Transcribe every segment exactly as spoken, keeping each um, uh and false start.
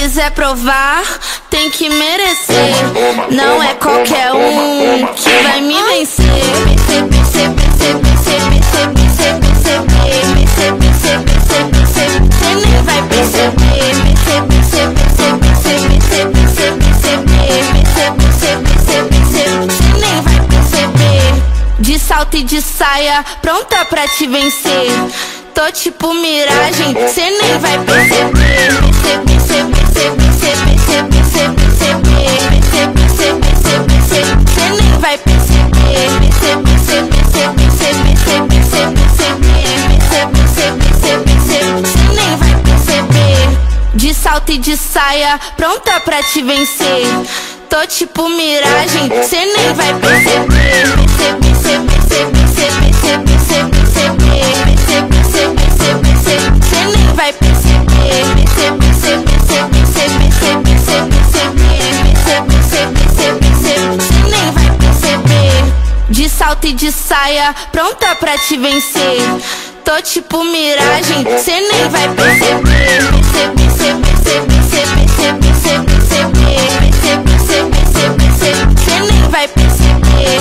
quiser provar, tem que merecer. Não é qualquer um que vai me vencer. Cê nem vai perceber. Cê nem vai perceber. De salto e de saia, pronta pra te vencer. Tô tipo miragem, cê nem vai perceber. Cê nem vai perceber. Cê nem vai perceber. De salto e de saia, pronta pra te vencer. Tô tipo miragem, cê nem vai perceber. Cê nem vai perceber. Cê nem vai perceber. De salto e de saia, pronta pra te vencer. Tô tipo miragem, cê nem vai perceber. Cê nem vai perceber.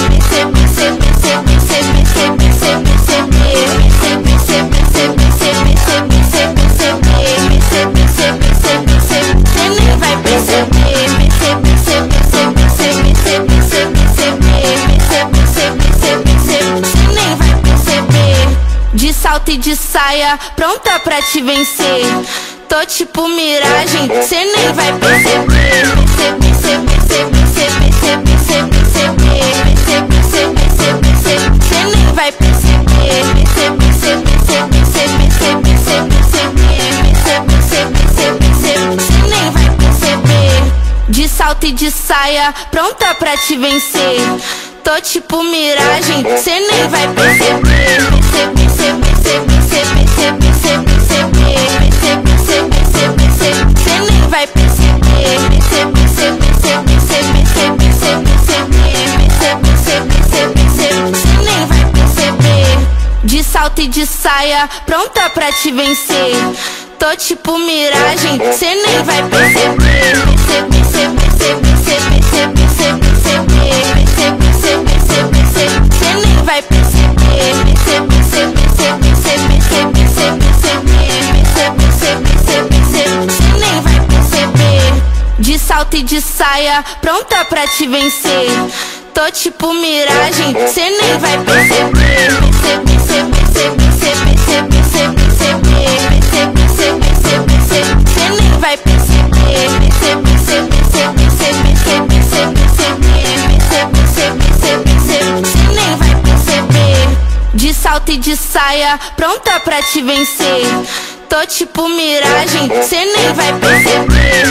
Cê nem vai perceber. Cê nem vai perceber. De salto e de saia, pronta pra te vencer. Tô tipo miragem, cê nem vai perceber. Cê nem vai perceber. Cê nem vai perceber. De salto e de saia, pronta pra te vencer. Tô tipo miragem, cê nem vai perceber. Cê nem vai perceber. Cê nem vai perceber. De salto e de saia, pronta pra te vencer. Tô tipo miragem, cê nem vai perceber. Cê nem vai perceber. Cê nem vai perceber. De salto e de saia, pronta pra te vencer. Tô tipo miragem, cê nem vai perceber. Cê nem vai perceber. Cê nem vai perceber. De salto e de saia, pronta pra te vencer. Tô tipo miragem, cê nem vai perceber.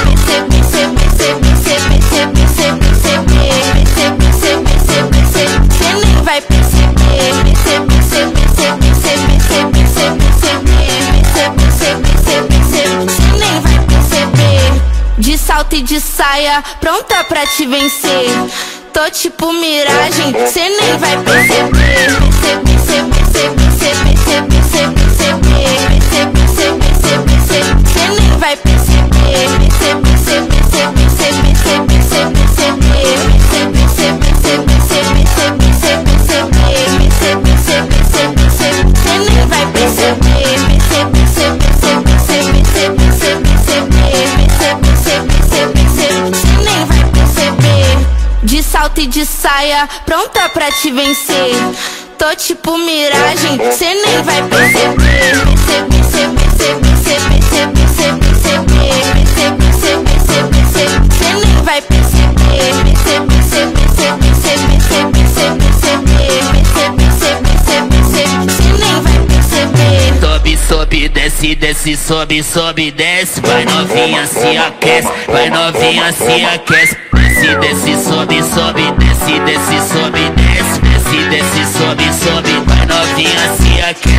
Cê nem vai perceber. Cê nem vai perceber. De salto e de saia, pronta pra te vencer. Tô tipo miragem, cê nem vai perceber. Cê nem vai perceber. Cê nem vai perceber. Cê nem vai perceber. De salto e de saia, pronta pra te vencer. Tô tipo miragem, cê nem vai perceber. Cê nem vai perceber. Cê nem vai perceber. Sobe, sobe, desce, desce, sobe, sobe, desce. Vai novinha, se aquece, vai novinha, se aquece. Desce, desce, sobe, sobe, desce, desce, sobe, desce. Desce, desce, sobe, sobe, vai novinha, se aquece.